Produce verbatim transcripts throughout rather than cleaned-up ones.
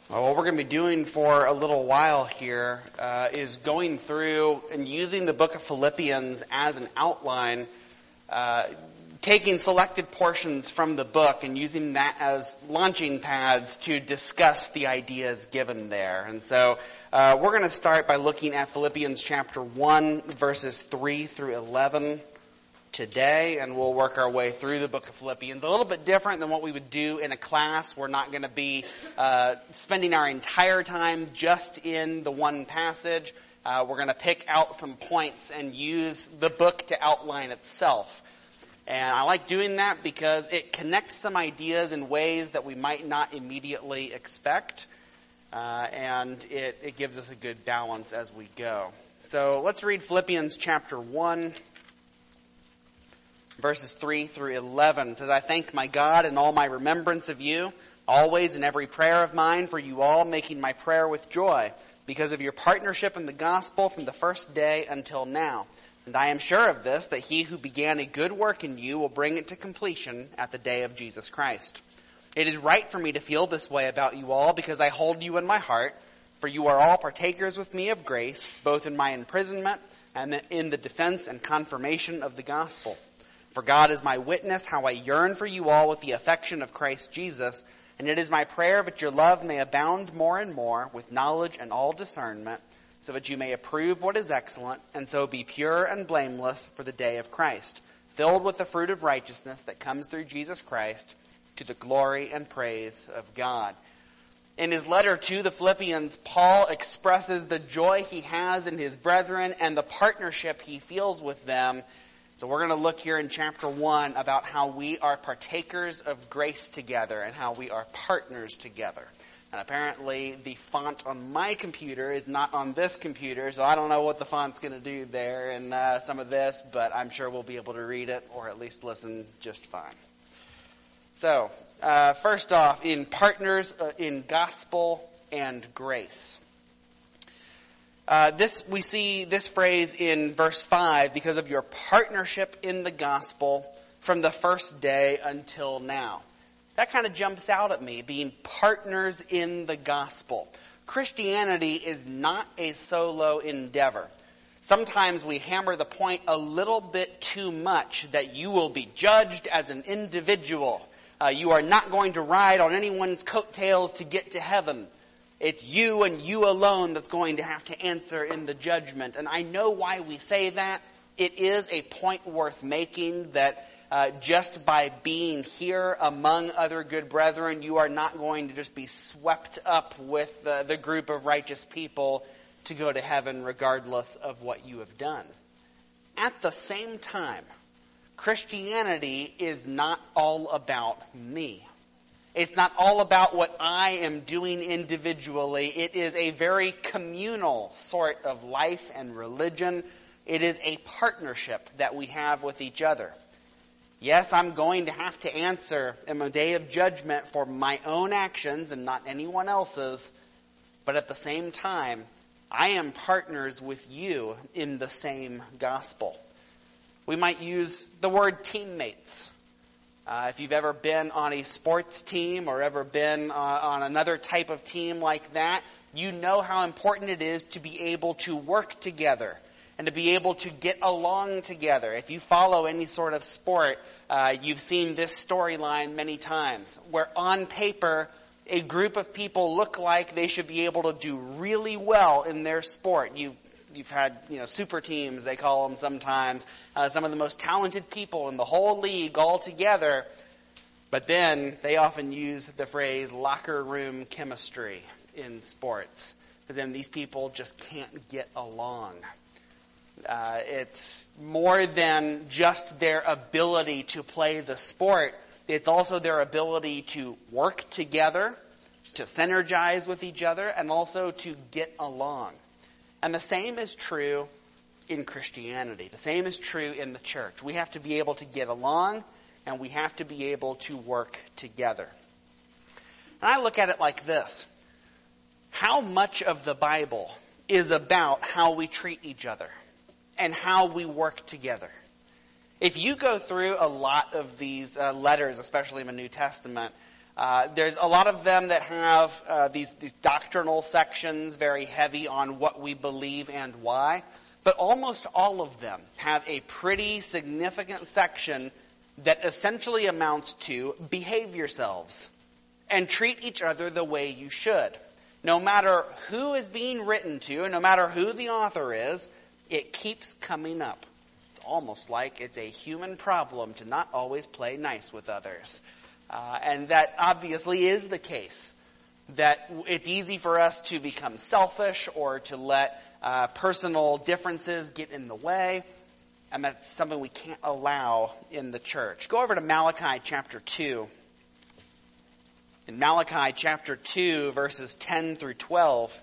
Well, what we're going to be doing for a little while here uh, is going through and using the book of Philippians as an outline, uh, taking selected portions from the book and using that as launching pads to discuss the ideas given there. And so uh, we're going to start by looking at Philippians chapter one, verses three through eleven today, and we'll work our way through the book of Philippians. A little bit different than what we would do in a class. We're not going to be uh, spending our entire time just in the one passage. Uh, we're going to pick out some points and use the book to outline itself. And I like doing that because it connects some ideas in ways that we might not immediately expect, uh, and it, it gives us a good balance as we go. So let's read Philippians chapter one. Verses three through eleven. It says, I thank my God in all my remembrance of you, always in every prayer of mine for you all, making my prayer with joy, because of your partnership in the gospel from the first day until now. And I am sure of this, that he who began a good work in you will bring it to completion at the day of Jesus Christ. It is right for me to feel this way about you all, because I hold you in my heart, for you are all partakers with me of grace, both in my imprisonment and in the defense and confirmation of the gospel. For God is my witness how I yearn for you all with the affection of Christ Jesus, and it is my prayer that your love may abound more and more with knowledge and all discernment, so that you may approve what is excellent, and so be pure and blameless for the day of Christ, filled with the fruit of righteousness that comes through Jesus Christ, to the glory and praise of God. In his letter to the Philippians, Paul expresses the joy he has in his brethren and the partnership he feels with them. So we're going to look here in chapter one about how we are partakers of grace together and how we are partners together. And apparently the font on my computer is not on this computer, so I don't know what the font's going to do there in uh, some of this, but I'm sure we'll be able to read it or at least listen just fine. So, uh, first off, in partners uh, in gospel and grace. Uh, this, we see this phrase in verse five, because of your partnership in the gospel from the first day until now. That kind of jumps out at me, being partners in the gospel. Christianity is not a solo endeavor. Sometimes we hammer the point a little bit too much that you will be judged as an individual. Uh, you are not going to ride on anyone's coattails to get to heaven. It's you and you alone that's going to have to answer in the judgment. And I know why we say that. It is a point worth making that uh, just by being here among other good brethren, you are not going to just be swept up with uh, the group of righteous people to go to heaven regardless of what you have done. At the same time, Christianity is not all about me. It's not all about what I am doing individually. It is a very communal sort of life and religion. It is a partnership that we have with each other. Yes, I'm going to have to answer in a day of judgment for my own actions and not anyone else's. But at the same time, I am partners with you in the same gospel. We might use the word teammates. Uh, if you've ever been on a sports team or ever been uh, on another type of team like that, you know how important it is to be able to work together and to be able to get along together. If you follow any sort of sport, uh, you've seen this storyline many times, where on paper, a group of people look like they should be able to do really well in their sport. You You've had, you know, super teams, they call them sometimes, uh, some of the most talented people in the whole league all together. But then they often use the phrase locker room chemistry in sports, because then these people just can't get along. Uh, it's more than just their ability to play the sport. It's also their ability to work together, to synergize with each other, and also to get along. And the same is true in Christianity. The same is true in the church. We have to be able to get along, and we have to be able to work together. And I look at it like this. How much of the Bible is about how we treat each other and how we work together? If you go through a lot of these uh, letters, especially in the New Testament, Uh, there's a lot of them that have uh, these, these doctrinal sections, very heavy on what we believe and why. But almost all of them have a pretty significant section that essentially amounts to behave yourselves and treat each other the way you should. No matter who is being written to, and no matter who the author is, it keeps coming up. It's almost like it's a human problem to not always play nice with others. Uh, and that obviously is the case. That it's easy for us to become selfish or to let uh, personal differences get in the way. And that's something we can't allow in the church. Go over to Malachi chapter two. In Malachi chapter two, verses ten through twelve.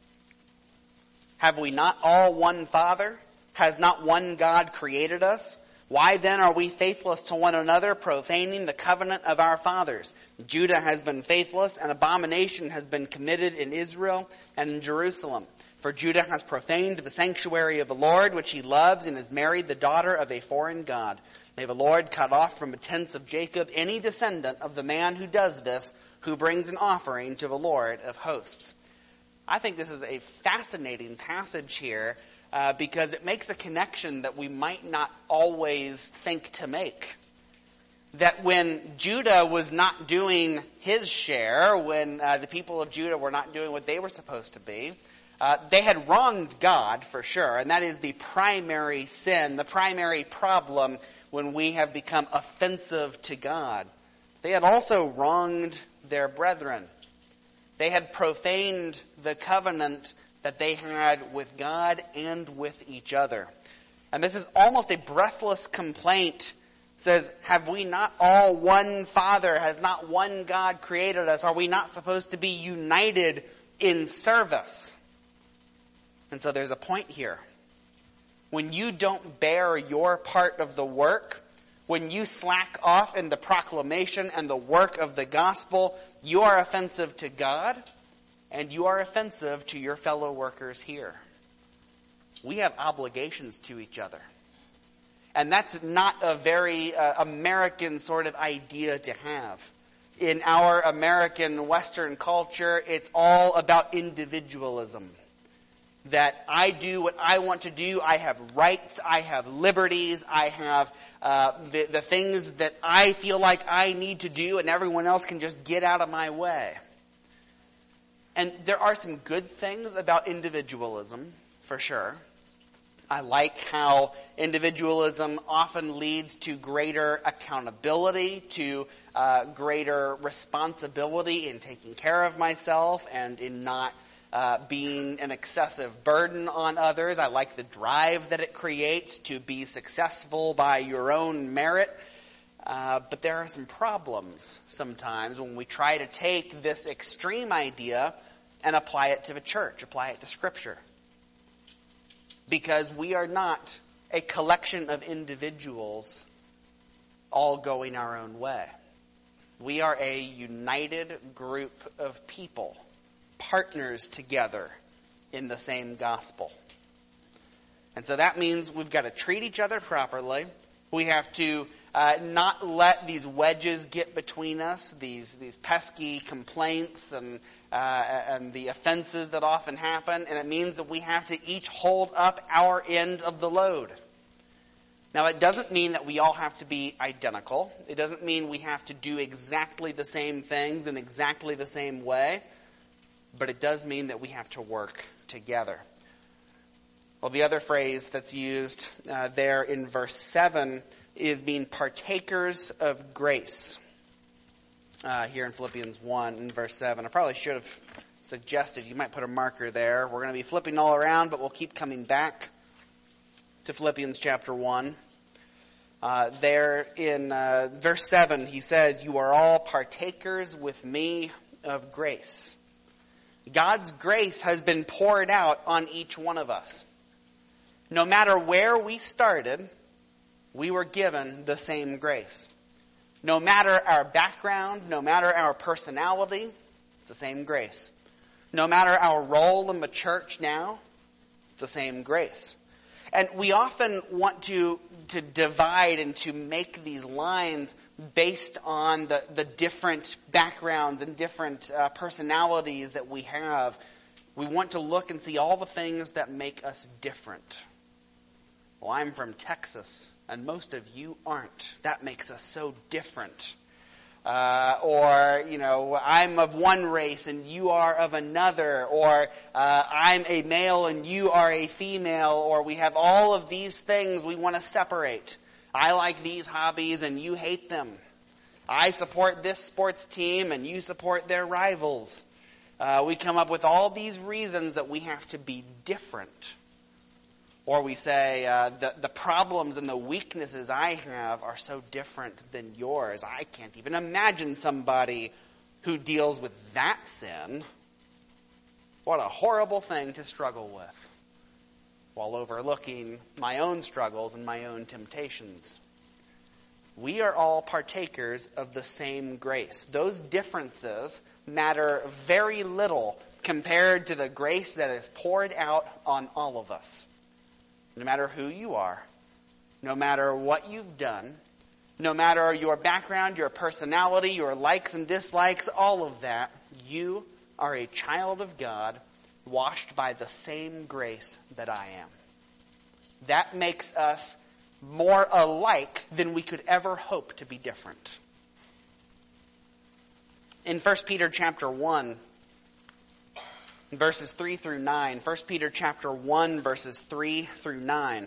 Have we not all one Father? Has not one God created us? Why then are we faithless to one another, profaning the covenant of our fathers? Judah has been faithless, and abomination has been committed in Israel and in Jerusalem. For Judah has profaned the sanctuary of the Lord, which he loves, and has married the daughter of a foreign god. May the Lord cut off from the tents of Jacob any descendant of the man who does this, who brings an offering to the Lord of hosts. I think this is a fascinating passage here, Uh, because it makes a connection that we might not always think to make. That when Judah was not doing his share, when uh, the people of Judah were not doing what they were supposed to be, uh, they had wronged God for sure, and that is the primary sin, the primary problem when we have become offensive to God. They had also wronged their brethren. They had profaned the covenant that they had with God and with each other. And this is almost a breathless complaint. It says, have we not all one Father? Has not one God created us? Are we not supposed to be united in service? And so there's a point here. When you don't bear your part of the work, when you slack off in the proclamation and the work of the gospel, you are offensive to God, and you are offensive to your fellow workers here. We have obligations to each other. And that's not a very uh, American sort of idea to have. In our American Western culture, it's all about individualism. That I do what I want to do. I have rights. I have liberties. I have uh, the, the things that I feel like I need to do, and everyone else can just get out of my way. And there are some good things about individualism, for sure. I like how individualism often leads to greater accountability, to uh, greater responsibility in taking care of myself and in not uh, being an excessive burden on others. I like the drive that it creates to be successful by your own merit. Uh, but there are some problems sometimes when we try to take this extreme idea and apply it to the church, apply it to Scripture. Because we are not a collection of individuals all going our own way. We are a united group of people, partners together in the same gospel. And so that means we've got to treat each other properly. We have to uh, not let these wedges get between us, these these pesky complaints and uh, and the offenses that often happen. And it means that we have to each hold up our end of the load. Now, it doesn't mean that we all have to be identical. It doesn't mean we have to do exactly the same things in exactly the same way. But it does mean that we have to work together. Well, the other phrase that's used uh, there in verse seven is being partakers of grace. Uh, here in Philippians one in verse seven. I probably should have suggested you might put a marker there. We're going to be flipping all around, but we'll keep coming back to Philippians chapter one. Uh, there in uh, verse seven, he says, you are all partakers with me of grace. God's grace has been poured out on each one of us. No matter where we started, we were given the same grace. No matter our background, no matter our personality, it's the same grace. No matter our role in the church now, it's the same grace. And we often want to, to divide and to make these lines based on the, the different backgrounds and different uh, personalities that we have. We want to look and see all the things that make us different. Well, I'm from Texas, and most of you aren't. That makes us so different. Uh, or, you know, I'm of one race and you are of another. Or uh, I'm a male and you are a female. Or we have all of these things we want to separate. I like these hobbies and you hate them. I support this sports team and you support their rivals. Uh, we come up with all these reasons that we have to be different. Or we say, uh, the, the problems and the weaknesses I have are so different than yours. I can't even imagine somebody who deals with that sin. What a horrible thing to struggle with, while overlooking my own struggles and my own temptations. We are all partakers of the same grace. Those differences matter very little compared to the grace that is poured out on all of us. No matter who you are, no matter what you've done, no matter your background, your personality, your likes and dislikes, all of that, you are a child of God washed by the same grace that I am. That makes us more alike than we could ever hope to be different. In First Peter chapter one, verses three through nine. First Peter chapter one, verses three through nine.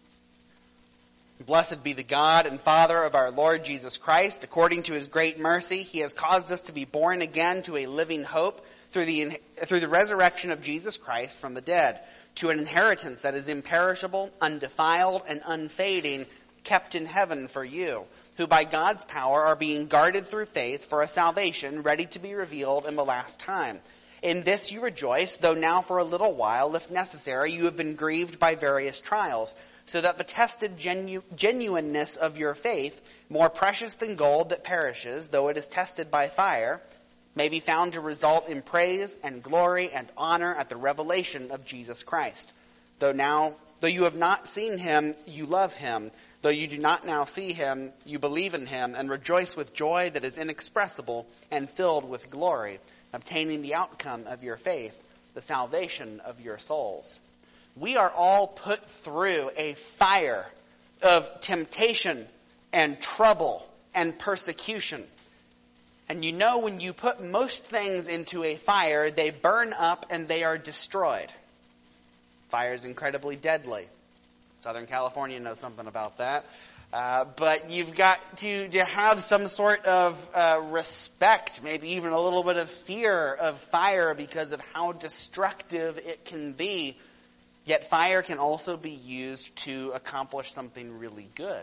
Blessed be the God and Father of our Lord Jesus Christ. According to his great mercy, he has caused us to be born again to a living hope through the, through the resurrection of Jesus Christ from the dead, to an inheritance that is imperishable, undefiled, and unfading, kept in heaven for you, who by God's power are being guarded through faith for a salvation ready to be revealed in the last time. In this you rejoice, though now for a little while, if necessary, you have been grieved by various trials, so that the tested genu- genuineness of your faith, more precious than gold that perishes, though it is tested by fire, may be found to result in praise and glory and honor at the revelation of Jesus Christ. Though now, though you have not seen him, you love him. Though you do not now see him, you believe in him and rejoice with joy that is inexpressible and filled with glory, obtaining the outcome of your faith, the salvation of your souls. We are all put through a fire of temptation and trouble and persecution. And you know, when you put most things into a fire, they burn up and they are destroyed. Fire is incredibly deadly. Southern California knows something about that. Uh, but you've got to, to have some sort of uh, respect, maybe even a little bit of fear of fire because of how destructive it can be. Yet fire can also be used to accomplish something really good.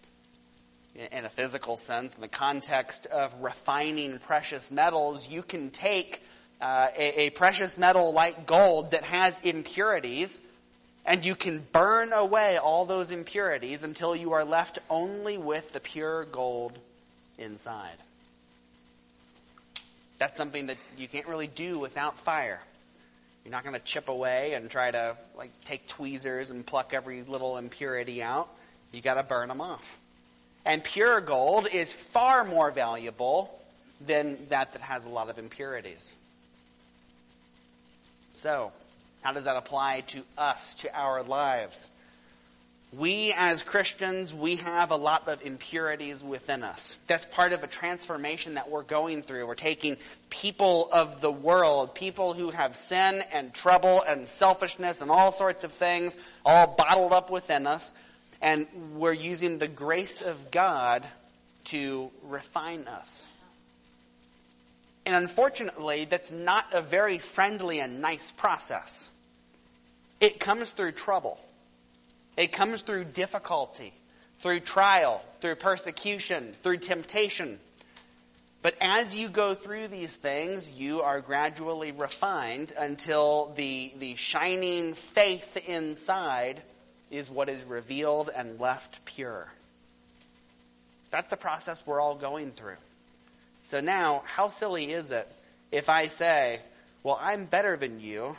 In a physical sense, in the context of refining precious metals, you can take uh, a, a precious metal like gold that has impurities, and you can burn away all those impurities until you are left only with the pure gold inside. That's something that you can't really do without fire. You're not going to chip away and try to like take tweezers and pluck every little impurity out. You got to burn them off. And pure gold is far more valuable than that that has a lot of impurities. So, how does that apply to us, to our lives? We as Christians, we have a lot of impurities within us. That's part of a transformation that we're going through. We're taking people of the world, people who have sin and trouble and selfishness and all sorts of things all bottled up within us, and we're using the grace of God to refine us. And unfortunately, that's not a very friendly and nice process. It comes through trouble. It comes through difficulty, through trial, through persecution, through temptation. But as you go through these things, you are gradually refined until the, the shining faith inside is what is revealed and left pure. That's the process we're all going through. So now, how silly is it if I say, well, I'm better than you,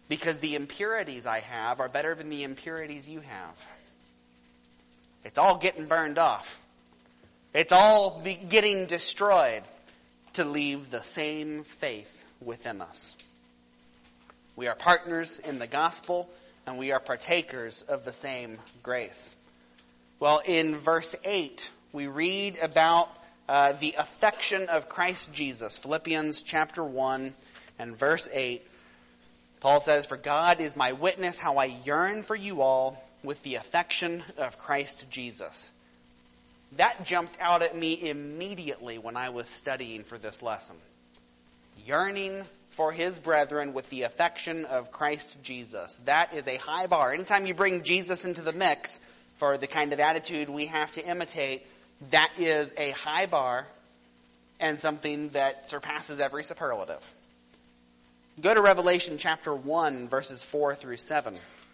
because the impurities I have are better than the impurities you have. It's all getting burned off. It's all be getting destroyed to leave the same faith within us. We are partners in the gospel, and we are partakers of the same grace. Well, in verse eight, we read about uh, the affection of Christ Jesus. Philippians chapter one and verse eight. Paul says, "For God is my witness how I yearn for you all with the affection of Christ Jesus." That jumped out at me immediately when I was studying for this lesson. Yearning for his brethren with the affection of Christ Jesus. That is a high bar. Anytime you bring Jesus into the mix for the kind of attitude we have to imitate, that is a high bar and something that surpasses every superlative. Go to Revelation chapter one, verses four through seven.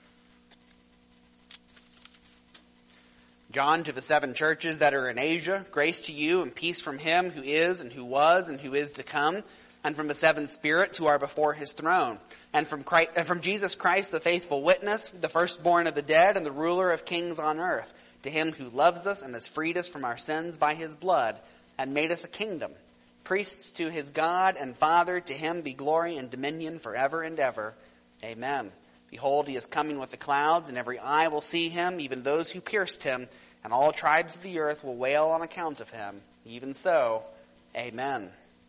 John, to the seven churches that are in Asia, grace to you and peace from him who is and who was and who is to come, and from the seven spirits who are before his throne, and from Christ, and from Jesus Christ, the faithful witness, the firstborn of the dead, and the ruler of kings on earth, to him who loves us and has freed us from our sins by his blood, and made us a kingdom, priests to his God and Father, to him be glory and dominion forever and ever. Amen. Behold, he is coming with the clouds, and every eye will see him, even those who pierced him, and all tribes of the earth will wail on account of him. Even so, amen.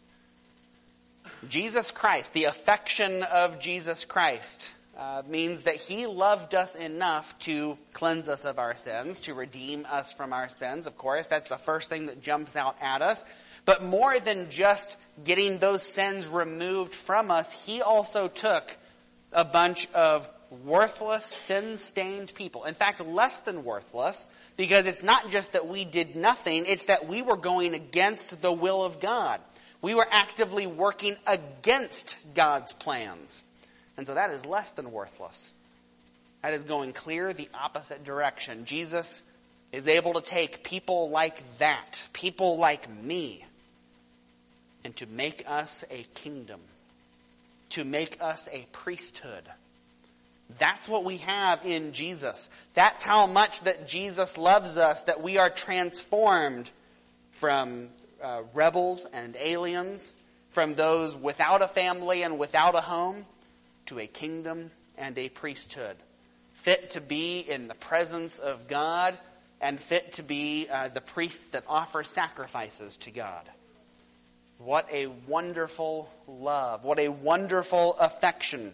Jesus Christ, the affection of Jesus Christ, uh, means that he loved us enough to cleanse us of our sins, to redeem us from our sins. Of course, that's the first thing that jumps out at us. But more than just getting those sins removed from us, he also took a bunch of worthless, sin-stained people. In fact, less than worthless, because it's not just that we did nothing, it's that we were going against the will of God. We were actively working against God's plans. And so that is less than worthless. That is going clear the opposite direction. Jesus is able to take people like that, people like me, and to make us a kingdom, to make us a priesthood. That's what we have in Jesus. That's how much that Jesus loves us, that we are transformed from uh, rebels and aliens, from those without a family and without a home, to a kingdom and a priesthood, fit to be in the presence of God and fit to be uh, the priests that offer sacrifices to God. What a wonderful love. What a wonderful affection.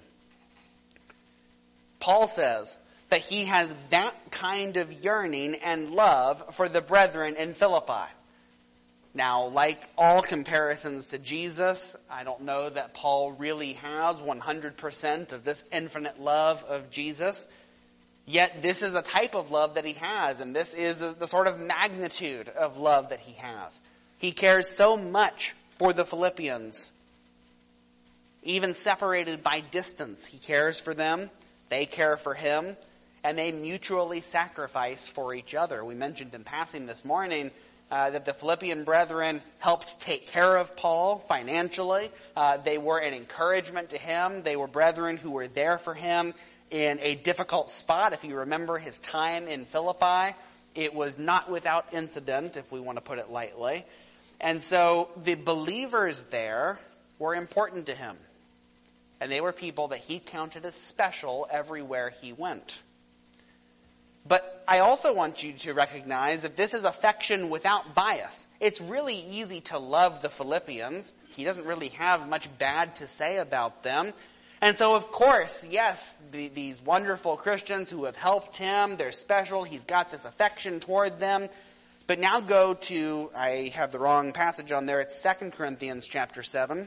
Paul says that he has that kind of yearning and love for the brethren in Philippi. Now, like all comparisons to Jesus, I don't know that Paul really has one hundred percent of this infinite love of Jesus. Yet this is a type of love that he has, and this is the, the sort of magnitude of love that he has. He cares so much for the Philippians. Even separated by distance, he cares for them. They care for him, and they mutually sacrifice for each other. We mentioned in passing this morning uh, that the Philippian brethren helped take care of Paul financially. Uh, they were an encouragement to him. They were brethren who were there for him in a difficult spot. If you remember his time in Philippi, it was not without incident, if we want to put it lightly. And so the believers there were important to him. And they were people that he counted as special everywhere he went. But I also want you to recognize that this is affection without bias. It's really easy to love the Philippians. He doesn't really have much bad to say about them. And so, of course, yes, the, these wonderful Christians who have helped him, they're special. He's got this affection toward them. But now go to, I have the wrong passage on there, it's Second Corinthians chapter seven.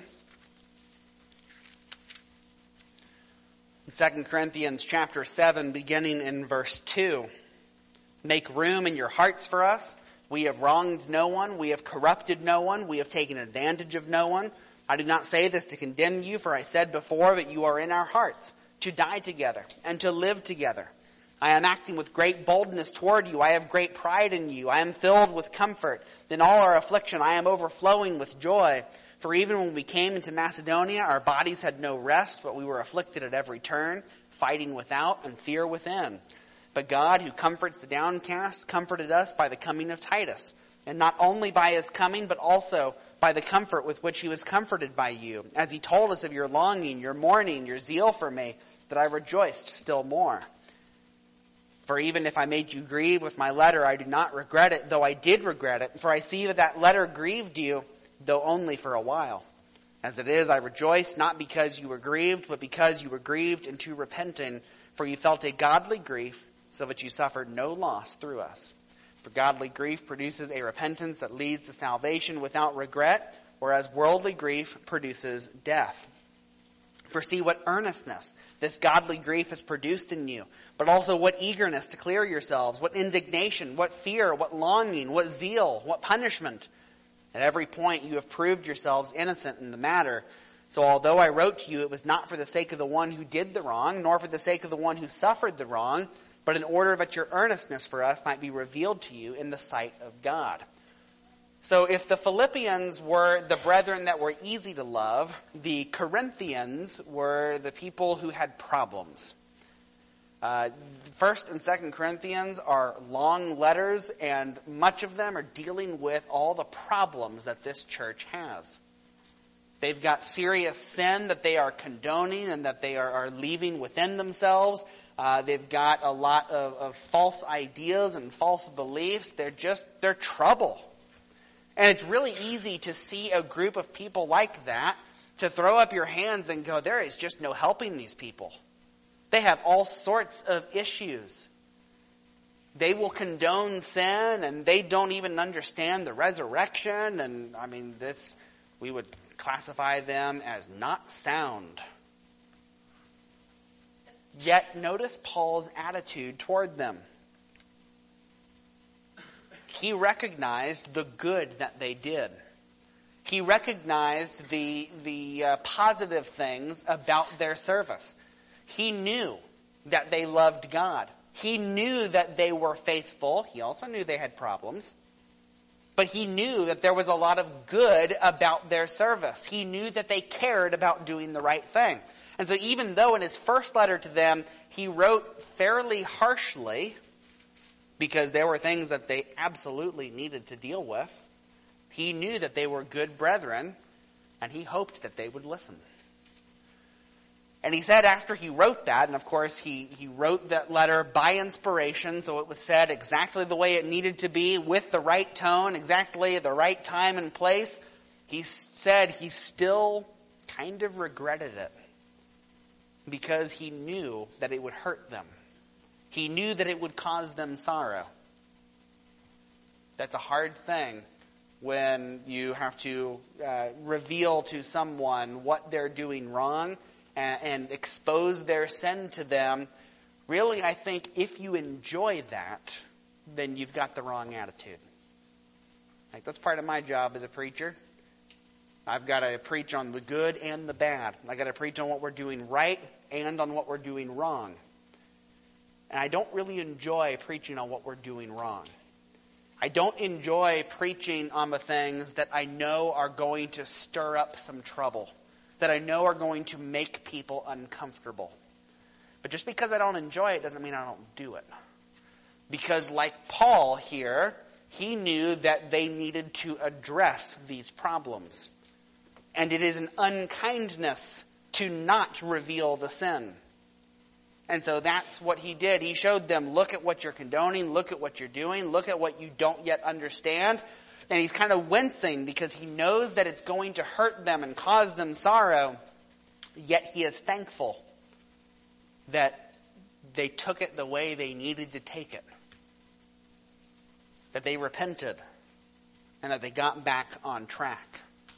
Second Corinthians chapter seven, beginning in verse two. Make room in your hearts for us. We have wronged no one. We have corrupted no one. We have taken advantage of no one. I do not say this to condemn you, for I said before, but you are in our hearts, to die together and to live together. I am acting with great boldness toward you. I have great pride in you. I am filled with comfort. In all our affliction, I am overflowing with joy. For even when we came into Macedonia, our bodies had no rest, but we were afflicted at every turn, fighting without and fear within. But God, who comforts the downcast, comforted us by the coming of Titus. And not only by his coming, but also by the comfort with which he was comforted by you, as he told us of your longing, your mourning, your zeal for me, that I rejoiced still more. For even if I made you grieve with my letter, I do not regret it, though I did regret it. For I see that that letter grieved you, though only for a while. As it is, I rejoice, not because you were grieved, but because you were grieved into repenting, for you felt a godly grief, so that you suffered no loss through us. For godly grief produces a repentance that leads to salvation without regret, whereas worldly grief produces death. For see what earnestness this godly grief has produced in you, but also what eagerness to clear yourselves, what indignation, what fear, what longing, what zeal, what punishment. At every point you have proved yourselves innocent in the matter. So although I wrote to you, it was not for the sake of the one who did the wrong, nor for the sake of the one who suffered the wrong, but in order that your earnestness for us might be revealed to you in the sight of God. So if the Philippians were the brethren that were easy to love, the Corinthians were the people who had problems. Uh, First and Second Corinthians are long letters, and much of them are dealing with all the problems that this church has. They've got serious sin that they are condoning and that they are, are leaving within themselves. Uh, they've got a lot of, of false ideas and false beliefs. They're just, they're trouble. And it's really easy to see a group of people like that, to throw up your hands and go, there is just no helping these people. They have all sorts of issues. They will condone sin, and they don't even understand the resurrection. And I mean, this, we would classify them as not sound. Yet notice Paul's attitude toward them. He recognized the good that they did. He recognized the, the uh, positive things about their service. He knew that they loved God. He knew that they were faithful. He also knew they had problems. But he knew that there was a lot of good about their service. He knew that they cared about doing the right thing. And so even though in his first letter to them, he wrote fairly harshly, because there were things that they absolutely needed to deal with, he knew that they were good brethren, and he hoped that they would listen. And he said after he wrote that, and of course he, he wrote that letter by inspiration, so it was said exactly the way it needed to be, with the right tone, exactly at the right time and place, he said he still kind of regretted it, because he knew that it would hurt them. He knew that it would cause them sorrow. That's a hard thing when you have to uh, reveal to someone what they're doing wrong and, and expose their sin to them. Really, I think if you enjoy that, then you've got the wrong attitude. Like, that's part of my job as a preacher. I've got to preach on the good and the bad. I've got to preach on what we're doing right and on what we're doing wrong. And I don't really enjoy preaching on what we're doing wrong. I don't enjoy preaching on the things that I know are going to stir up some trouble, that I know are going to make people uncomfortable. But just because I don't enjoy it doesn't mean I don't do it. Because like Paul here, he knew that they needed to address these problems. And it is an unkindness to not reveal the sin. And so that's what he did. He showed them, look at what you're condoning, look at what you're doing, look at what you don't yet understand. And he's kind of wincing because he knows that it's going to hurt them and cause them sorrow. Yet he is thankful that they took it the way they needed to take it. That they repented and that they got back on track.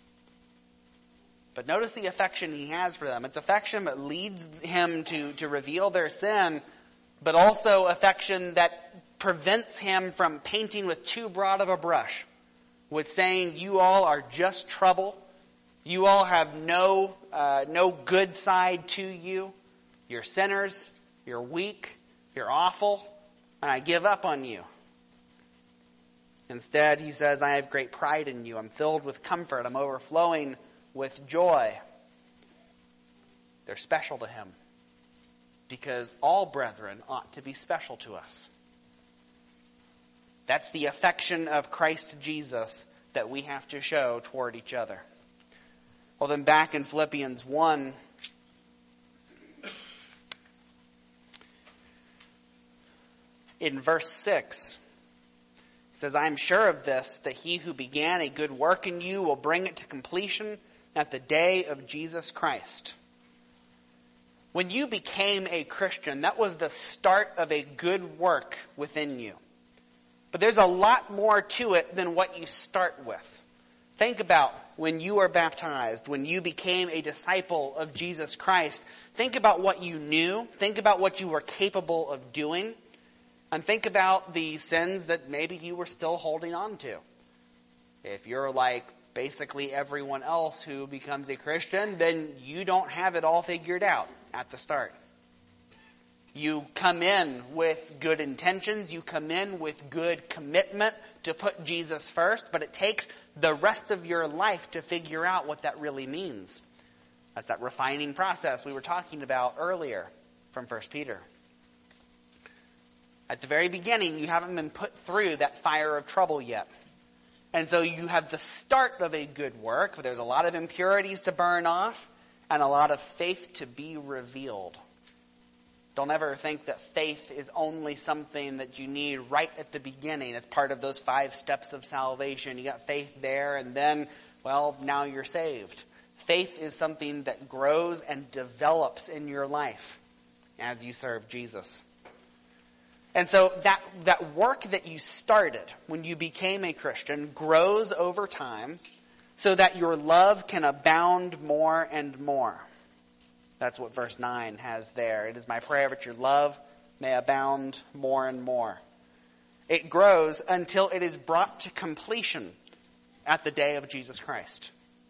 But notice the affection he has for them. It's affection that leads him to, to reveal their sin, but also affection that prevents him from painting with too broad of a brush, with saying, you all are just trouble. You all have no, uh, no good side to you. You're sinners. You're weak. You're awful. And I give up on you. Instead, he says, I have great pride in you. I'm filled with comfort. I'm overflowing with joy. They're special to him, because all brethren ought to be special to us. That's the affection of Christ Jesus that we have to show toward each other. Well, then back in Philippians one, in verse six, it says, I am sure of this, that he who began a good work in you will bring it to completion at the day of Jesus Christ. When you became a Christian, that was the start of a good work within you. But there's a lot more to it than what you start with. Think about when you were baptized, when you became a disciple of Jesus Christ. Think about what you knew. Think about what you were capable of doing. And think about the sins that maybe you were still holding on to. If you're like basically everyone else who becomes a Christian, then you don't have it all figured out at the start. You come in with good intentions. You come in with good commitment to put Jesus first, but it takes the rest of your life to figure out what that really means. That's that refining process we were talking about earlier from First Peter. At the very beginning, you haven't been put through that fire of trouble yet. And so you have the start of a good work, but there's a lot of impurities to burn off and a lot of faith to be revealed. Don't ever think that faith is only something that you need right at the beginning. It's part of those five steps of salvation. You got faith there, and then, well, now you're saved. Faith is something that grows and develops in your life as you serve Jesus. And so that, that work that you started when you became a Christian grows over time so that your love can abound more and more. That's what verse nine has there. It is my prayer that your love may abound more and more. It grows until it is brought to completion at the day of Jesus Christ.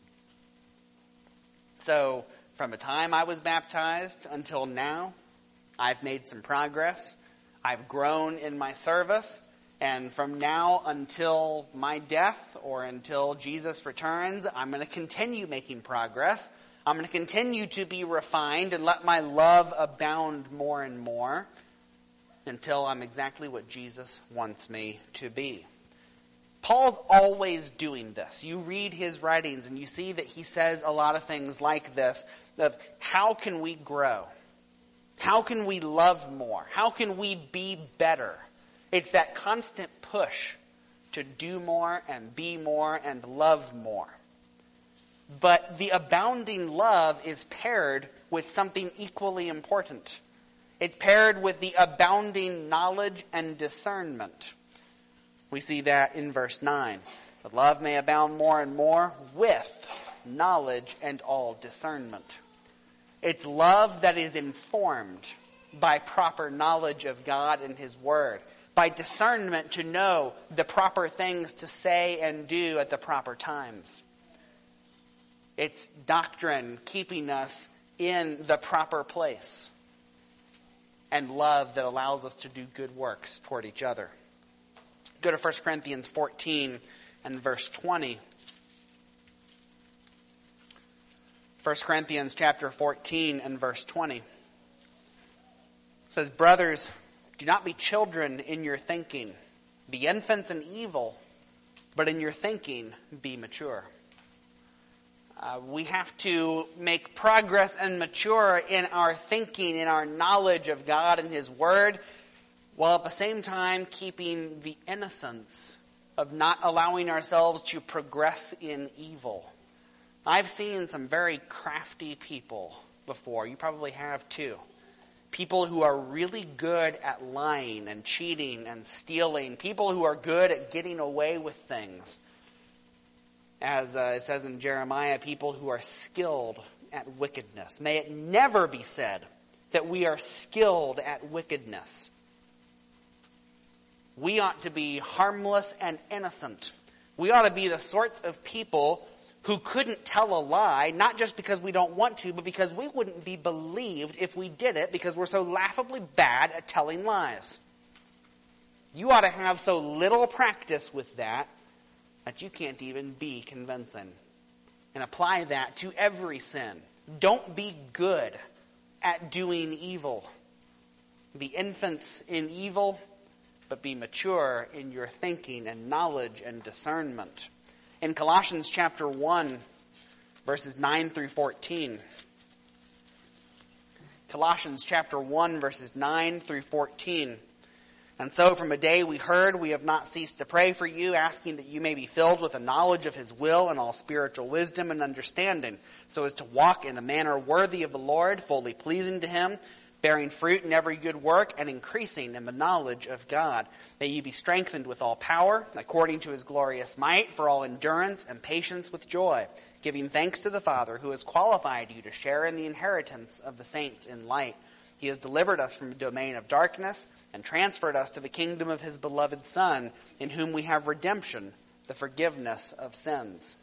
So from the time I was baptized until now, I've made some progress. I've grown in my service. And from now until my death or until Jesus returns, I'm going to continue making progress. I'm going to continue to be refined and let my love abound more and more until I'm exactly what Jesus wants me to be. Paul's always doing this. You read his writings and you see that he says a lot of things like this, of how can we grow? How can we love more? How can we be better? It's that constant push to do more and be more and love more. But the abounding love is paired with something equally important. It's paired with the abounding knowledge and discernment. We see that in verse nine. The love may abound more and more with knowledge and all discernment. It's love that is informed by proper knowledge of God and His Word, by discernment to know the proper things to say and do at the proper times. It's doctrine keeping us in the proper place, and love that allows us to do good works toward each other. Go to First Corinthians fourteen and verse twenty. First Corinthians chapter fourteen and verse twenty. It says, brothers, do not be children in your thinking. Be infants in evil, but in your thinking be mature. Uh, we have to make progress and mature in our thinking, in our knowledge of God and His Word, while at the same time keeping the innocence of not allowing ourselves to progress in evil. I've seen some very crafty people before. You probably have too. People who are really good at lying and cheating and stealing. People who are good at getting away with things. As uh, it says in Jeremiah, people who are skilled at wickedness. May it never be said that we are skilled at wickedness. We ought to be harmless and innocent. We ought to be the sorts of people who couldn't tell a lie, not just because we don't want to, but because we wouldn't be believed if we did it, because we're so laughably bad at telling lies. You ought to have so little practice with that that you can't even be convincing. and apply that to every sin. Don't be good at doing evil. Be infants in evil, but be mature in your thinking and knowledge and discernment. In Colossians chapter one, verses nine through fourteen. Colossians chapter one, verses nine through fourteen. And so from a day we heard, we have not ceased to pray for you, asking that you may be filled with a knowledge of his will and all spiritual wisdom and understanding, so as to walk in a manner worthy of the Lord, fully pleasing to him, bearing fruit in every good work, and increasing in the knowledge of God. May you be strengthened with all power, according to his glorious might, for all endurance and patience with joy, giving thanks to the Father who has qualified you to share in the inheritance of the saints in light. He has delivered us from the domain of darkness and transferred us to the kingdom of his beloved Son, in whom we have redemption, the forgiveness of sins.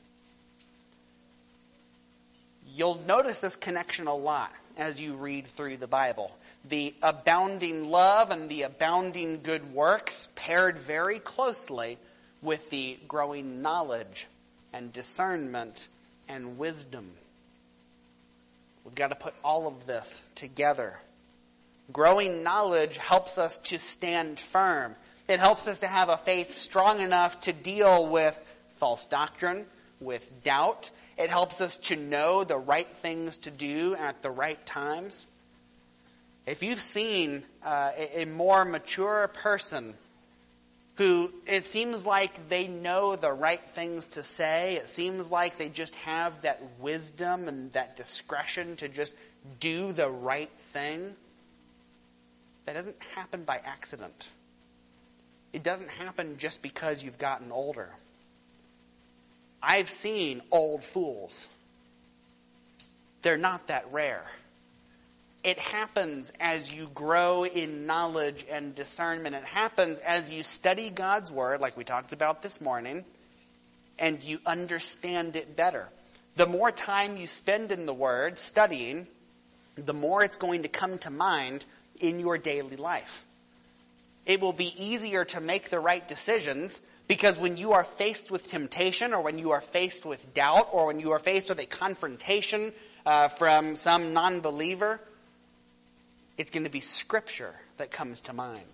You'll notice this connection a lot as you read through the Bible. The abounding love and the abounding good works paired very closely with the growing knowledge and discernment and wisdom. We've got to put all of this together. Growing knowledge helps us to stand firm. It helps us to have a faith strong enough to deal with false doctrine, with doubt. It helps us to know the right things to do at the right times. If you've seen uh, a, a more mature person who it seems like they know the right things to say, it seems like they just have that wisdom and that discretion to just do the right thing, that doesn't happen by accident. It doesn't happen just because you've gotten older. I've seen old fools. They're not that rare. It happens as you grow in knowledge and discernment. It happens as you study God's Word, like we talked about this morning, and you understand it better. The more time you spend in the Word studying, the more it's going to come to mind in your daily life. It will be easier to make the right decisions because when you are faced with temptation, or when you are faced with doubt, or when you are faced with a confrontation uh, from some non-believer, it's going to be Scripture that comes to mind.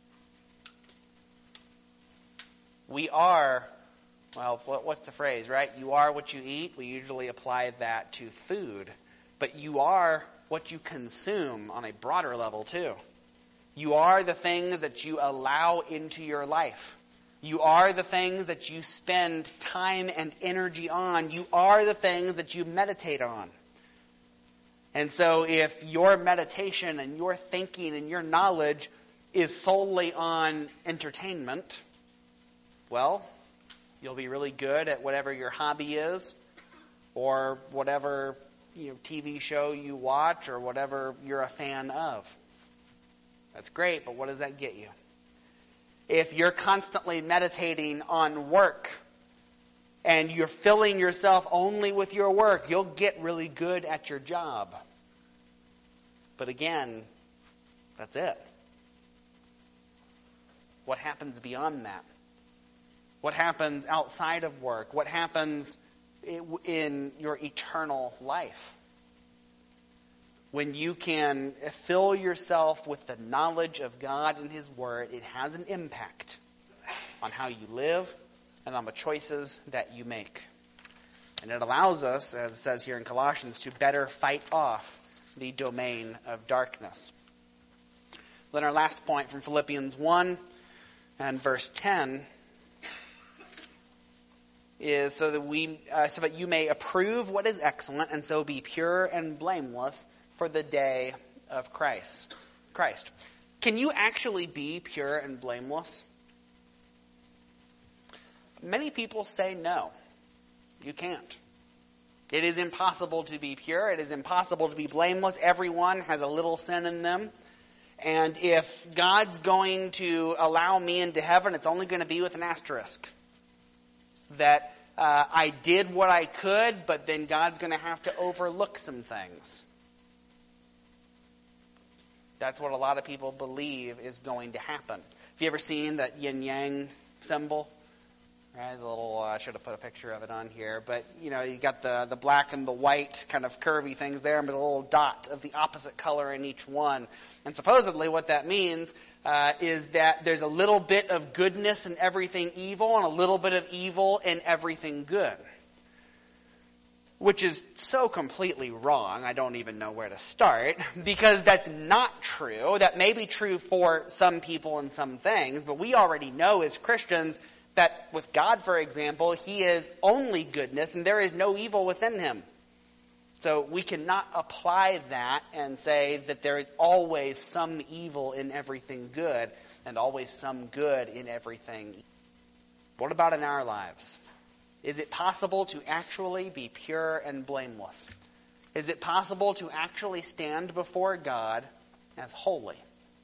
We are, well, what's the phrase, right? You are what you eat. We usually apply that to food. But you are what you consume on a broader level too. You are the things that you allow into your life. You are the things that you spend time and energy on. You are the things that you meditate on. And so if your meditation and your thinking and your knowledge is solely on entertainment, well, you'll be really good at whatever your hobby is, or whatever, you know, T V show you watch, or whatever you're a fan of. That's great, but what does that get you? If you're constantly meditating on work and you're filling yourself only with your work, you'll get really good at your job. But again, that's it. What happens beyond that? What happens outside of work? What happens in your eternal life? When you can fill yourself with the knowledge of God and His Word, it has an impact on how you live and on the choices that you make. And it allows us, as it says here in Colossians, to better fight off the domain of darkness. Then our last point from Philippians one and verse ten is so that we, uh, so that you may approve what is excellent, and so be pure and blameless for the day of Christ. Christ. Can you actually be pure and blameless? Many people say no. You can't. It is impossible to be pure. It is impossible to be blameless. Everyone has a little sin in them. And if God's going to allow me into heaven, it's only going to be with an asterisk. That uh, I did what I could, but then God's going to have to overlook some things. That's what a lot of people believe is going to happen. Have you ever seen that yin-yang symbol? right? The little, uh, I should have put a picture of it on here, but you know, you got the, the black and the white kind of curvy things there, but a little dot of the opposite color in each one. And supposedly what that means uh, is that there's a little bit of goodness in everything evil and a little bit of evil in everything good. Which is so completely wrong, I don't even know where to start, because that's not true. That may be true for some people and some things, but we already know as Christians that with God, for example, He is only goodness and there is no evil within Him. So we cannot apply that and say that there is always some evil in everything good and always some good in everything. What about in our lives? Is it possible to actually be pure and blameless? Is it possible to actually stand before God as holy?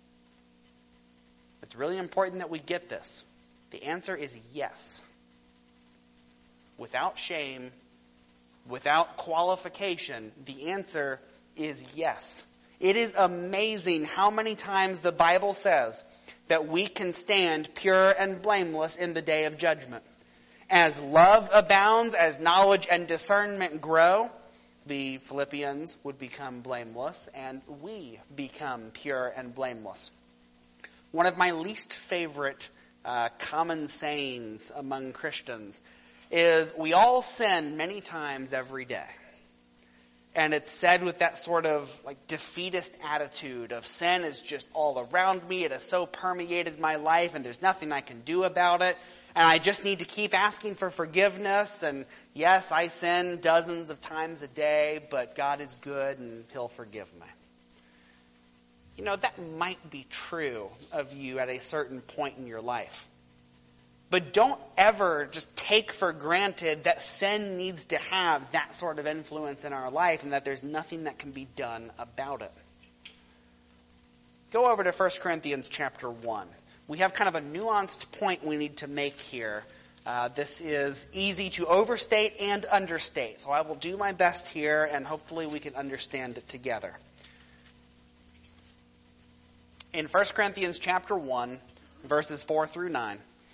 It's really important that we get this. The answer is yes. Without shame, without qualification, the answer is yes. It is amazing how many times the Bible says that we can stand pure and blameless in the day of judgment. As love abounds, as knowledge and discernment grow, the Philippians would become blameless, and we become pure and blameless. One of my least favorite uh, common sayings among Christians is, we all sin many times every day. And it's said with that sort of like defeatist attitude of sin is just all around me, it has so permeated my life, and there's nothing I can do about it. And I just need to keep asking for forgiveness. And yes, I sin dozens of times a day, but God is good and He'll forgive me. You know, that might be true of you at a certain point in your life. But don't ever just take for granted that sin needs to have that sort of influence in our life and that there's nothing that can be done about it. Go over to First Corinthians chapter one. We have kind of a nuanced point we need to make here. Uh, this is easy to overstate and understate. So I will do my best here, and hopefully we can understand it together. In First Corinthians chapter one, verses four through nine,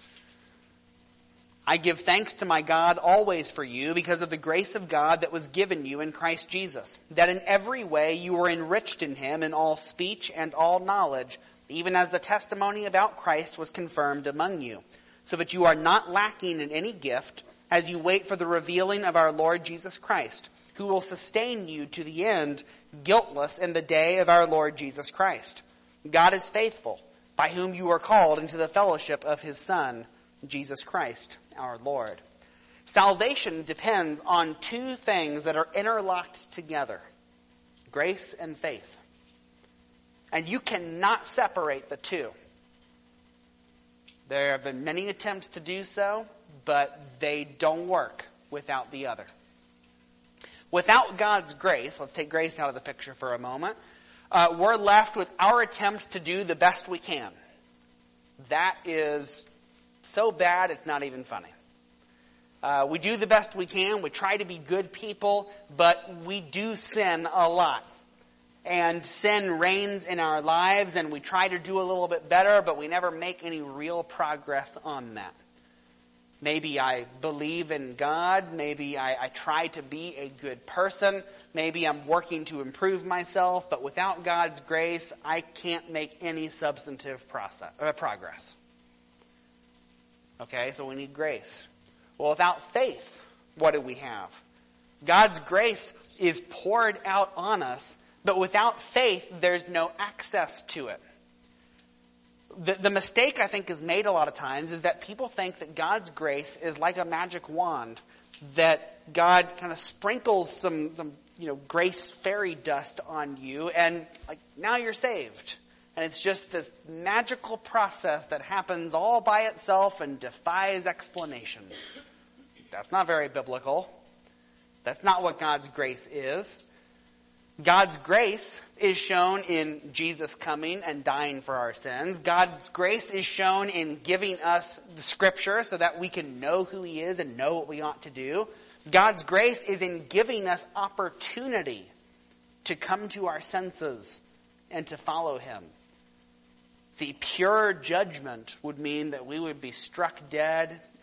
I give thanks to my God always for you because of the grace of God that was given you in Christ Jesus, that in every way you were enriched in Him in all speech and all knowledge, even as the testimony about Christ was confirmed among you, so that you are not lacking in any gift as you wait for the revealing of our Lord Jesus Christ, who will sustain you to the end, guiltless in the day of our Lord Jesus Christ. God is faithful, by whom you are called into the fellowship of His Son, Jesus Christ, our Lord. Salvation depends on two things that are interlocked together: grace and faith. And you cannot separate the two. There have been many attempts to do so, but they don't work without the other. Without God's grace, let's take grace out of the picture for a moment, uh, we're left with our attempts to do the best we can. That is so bad it's not even funny. Uh, we do the best we can, we try to be good people, but we do sin a lot. And sin reigns in our lives, and we try to do a little bit better, but we never make any real progress on that. Maybe I believe in God. Maybe I, I try to be a good person. Maybe I'm working to improve myself. But without God's grace, I can't make any substantive process, uh, progress. Okay, so we need grace. Well, without faith, what do we have? God's grace is poured out on us, but without faith, there's no access to it. The, the mistake I think is made a lot of times is that people think that God's grace is like a magic wand, that God kind of sprinkles some, some you know, grace fairy dust on you, and like now you're saved. And it's just this magical process that happens all by itself and defies explanation. That's not very biblical. That's not what God's grace is. God's grace is shown in Jesus coming and dying for our sins. God's grace is shown in giving us the Scripture so that we can know who He is and know what we ought to do. God's grace is in giving us opportunity to come to our senses and to follow Him. See, pure judgment would mean that we would be struck dead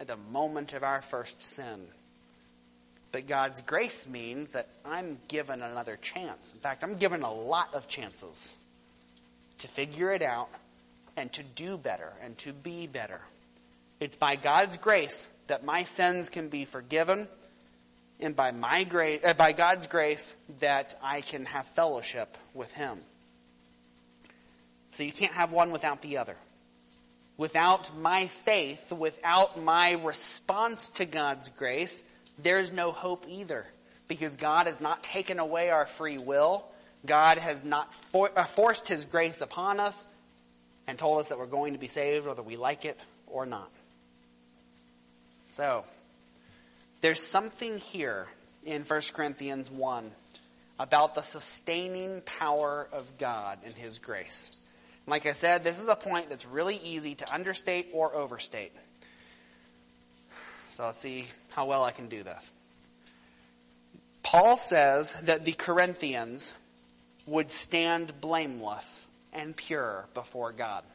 at the moment of our first sin. But God's grace means that I'm given another chance. In fact, I'm given a lot of chances to figure it out and to do better and to be better. It's by God's grace that my sins can be forgiven, and by my grace, uh, by God's grace that I can have fellowship with Him. So you can't have one without the other. Without my faith, without my response to God's grace, there's no hope either. Because God has not taken away our free will. God has not for, uh, forced His grace upon us and told us that we're going to be saved whether we like it or not. So, there's something here in First Corinthians one about the sustaining power of God and His grace. Like I said, this is a point that's really easy to understate or overstate. So let's see how well I can do this. Paul says that the Corinthians would stand blameless and pure before God.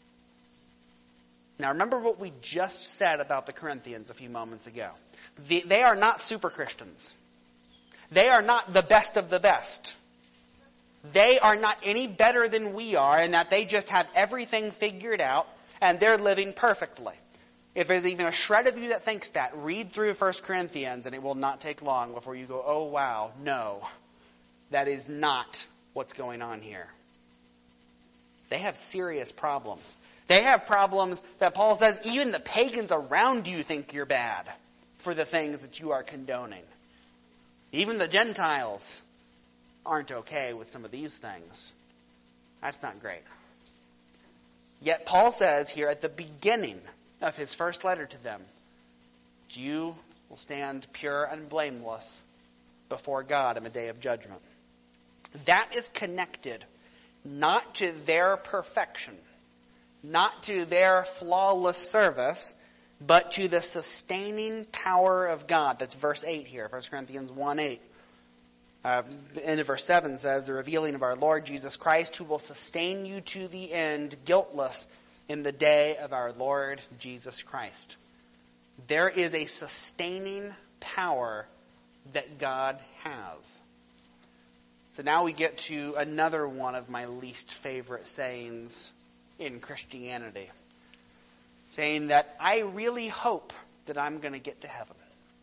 Now remember what we just said about the Corinthians a few moments ago. The, they are not super Christians. They are not the best of the best. They are not any better than we are in that they just have everything figured out and they're living perfectly. If there's even a shred of you that thinks that, read through First Corinthians and it will not take long before you go, oh wow, no. That is not what's going on here. They have serious problems. They have problems that Paul says even the pagans around you think you're bad for the things that you are condoning. Even the Gentiles aren't okay with some of these things. That's not great. Yet Paul says here at the beginning of his first letter to them, you will stand pure and blameless before God in the day of judgment. That is connected not to their perfection, not to their flawless service, but to the sustaining power of God. That's verse eight here, First Corinthians one eight. Uh, the end of verse seven says, the revealing of our Lord Jesus Christ, who will sustain you to the end, guiltless in the day of our Lord Jesus Christ. There is a sustaining power that God has. So now we get to another one of my least favorite sayings in Christianity. Saying that I really hope that I'm going to get to heaven.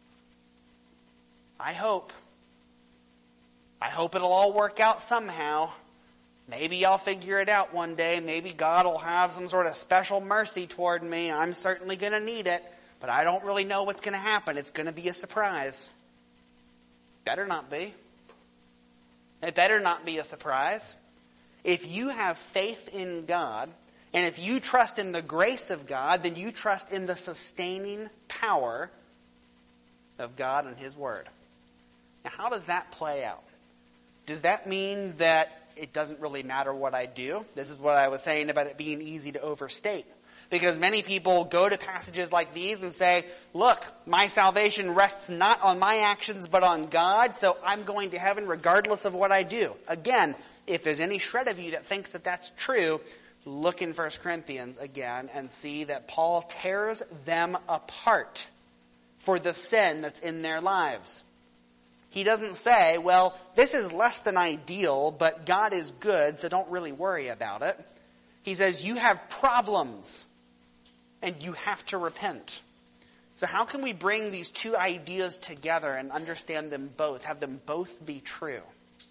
I hope. I hope it'll all work out somehow. Maybe I'll figure it out one day. Maybe God will have some sort of special mercy toward me. I'm certainly going to need it. But I don't really know what's going to happen. It's going to be a surprise. Better not be. It better not be a surprise. If you have faith in God, and if you trust in the grace of God, then you trust in the sustaining power of God and His Word. Now, how does that play out? Does that mean that it doesn't really matter what I do? This is what I was saying about it being easy to overstate. Because many people go to passages like these and say, look, my salvation rests not on my actions but on God, so I'm going to heaven regardless of what I do. Again, if there's any shred of you that thinks that that's true, look in First Corinthians again and see that Paul tears them apart for the sin that's in their lives. He doesn't say, well, this is less than ideal, but God is good, so don't really worry about it. He says, you have problems, and you have to repent. So how can we bring these two ideas together and understand them both, have them both be true?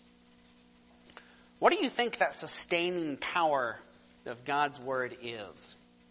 What do you think that sustaining power of God's Word is?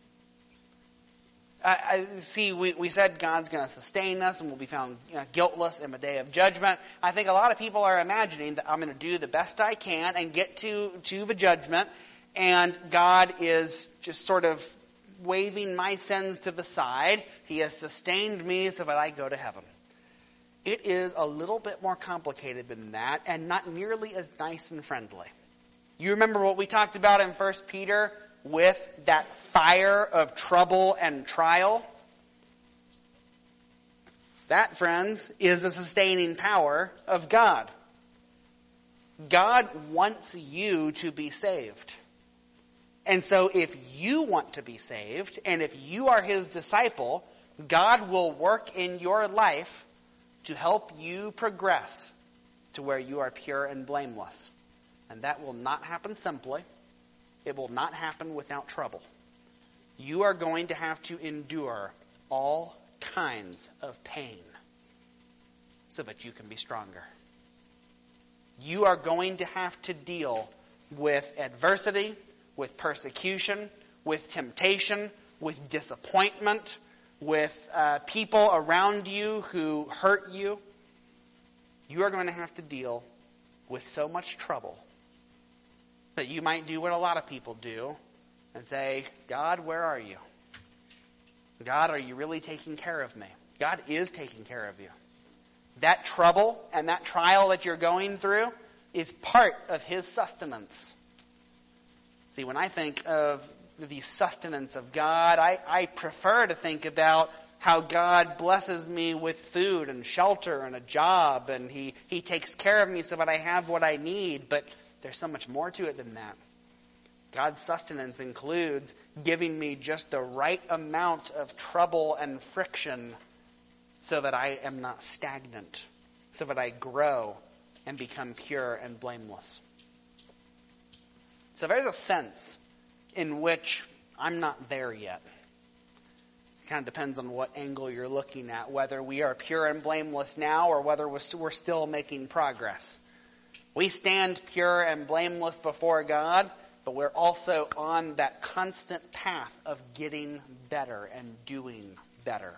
I, I see, we, we said God's going to sustain us and we'll be found you know, guiltless in the day of judgment. I think a lot of people are imagining that I'm going to do the best I can and get to, to the judgment, and God is just sort of waving my sins to the side. He has sustained me so that I go to heaven. It is a little bit more complicated than that and not nearly as nice and friendly. You remember what we talked about in First Peter with that fire of trouble and trial? That, friends, is the sustaining power of God. God wants you to be saved. And so if you want to be saved, and if you are His disciple, God will work in your life to help you progress to where you are pure and blameless. And that will not happen simply. It will not happen without trouble. You are going to have to endure all kinds of pain so that you can be stronger. You are going to have to deal with adversity, with persecution, with temptation, with disappointment, with uh, people around you who hurt you. You are going to have to deal with so much trouble that you might do what a lot of people do and say, God, where are you? God, are you really taking care of me? God is taking care of you. That trouble and that trial that you're going through is part of His sustenance. See, when I think of the sustenance of God, I, I prefer to think about how God blesses me with food and shelter and a job, and He, He takes care of me so that I have what I need. But there's so much more to it than that. God's sustenance includes giving me just the right amount of trouble and friction so that I am not stagnant, so that I grow and become pure and blameless. So there's a sense in which I'm not there yet. It kind of depends on what angle you're looking at, whether we are pure and blameless now or whether we're still making progress. We stand pure and blameless before God, but we're also on that constant path of getting better and doing better.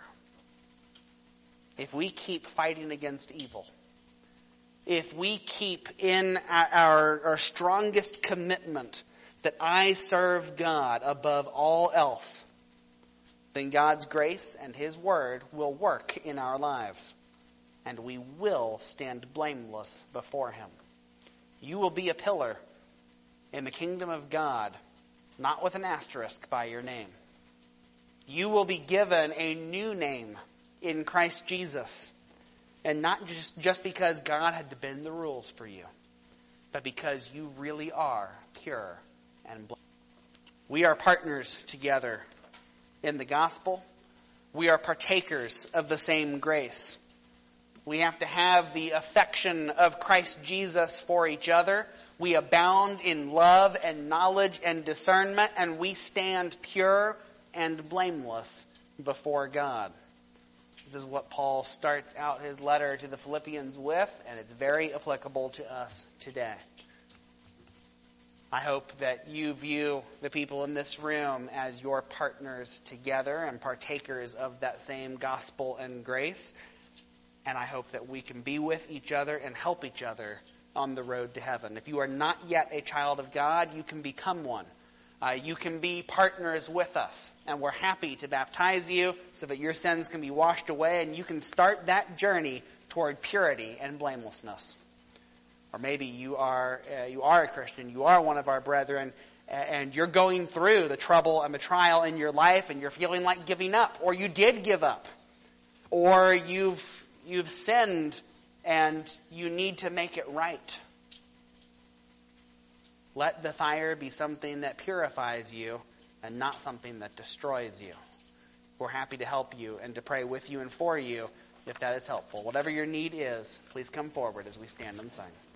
If we keep fighting against evil, if we keep in our, our strongest commitment that I serve God above all else, then God's grace and His Word will work in our lives, and we will stand blameless before Him. You will be a pillar in the kingdom of God, not with an asterisk by your name. You will be given a new name in Christ Jesus, and not just, just because God had to bend the rules for you, but because you really are pure and blameless. We are partners together in the gospel. We are partakers of the same grace. We have to have the affection of Christ Jesus for each other. We abound in love and knowledge and discernment, and we stand pure and blameless before God. This is what Paul starts out his letter to the Philippians with, and it's very applicable to us today. I hope that you view the people in this room as your partners together and partakers of that same gospel and grace. And I hope that we can be with each other and help each other on the road to heaven. If you are not yet a child of God, you can become one. Uh, you can be partners with us, and we're happy to baptize you so that your sins can be washed away and you can start that journey toward purity and blamelessness. Or maybe you are uh, you are a Christian, you are one of our brethren, and you're going through the trouble and the trial in your life, and you're feeling like giving up, or you did give up, or you've you've sinned and you need to make it right. Let the fire be something that purifies you and not something that destroys you. We're happy to help you and to pray with you and for you if that is helpful. Whatever your need is, please come forward as we stand and sing.